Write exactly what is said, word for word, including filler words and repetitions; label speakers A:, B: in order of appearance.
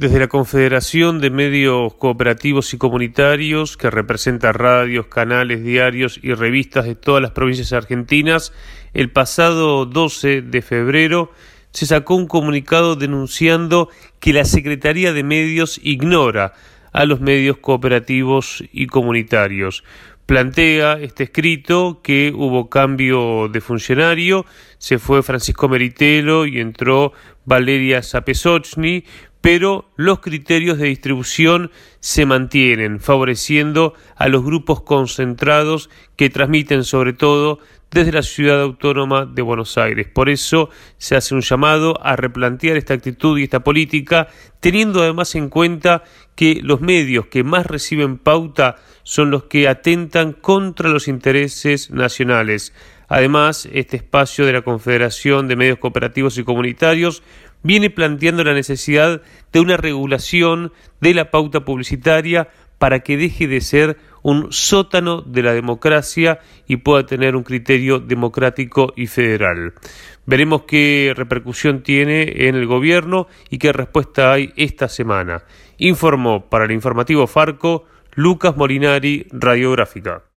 A: Desde la Confederación de Medios Cooperativos y Comunitarios, que representa radios, canales, diarios y revistas de todas las provincias argentinas, el pasado doce de febrero se sacó un comunicado denunciando que la Secretaría de Medios ignora a los medios cooperativos y comunitarios. Plantea este escrito que hubo cambio de funcionario, se fue Francisco Meritelo y entró Valeria Zapesochny, pero los criterios de distribución se mantienen, favoreciendo a los grupos concentrados que transmiten sobre todo desde la Ciudad Autónoma de Buenos Aires. Por eso se hace un llamado a replantear esta actitud y esta política, teniendo además en cuenta que los medios que más reciben pauta son los que atentan contra los intereses nacionales. Además, este espacio de la Confederación de Medios Cooperativos y Comunitarios viene planteando la necesidad de una regulación de la pauta publicitaria para que deje de ser un sótano de la democracia y pueda tener un criterio democrático y federal. Veremos qué repercusión tiene en el gobierno y qué respuesta hay esta semana. Informó para el informativo Farco Lucas Molinari, Radiográfica.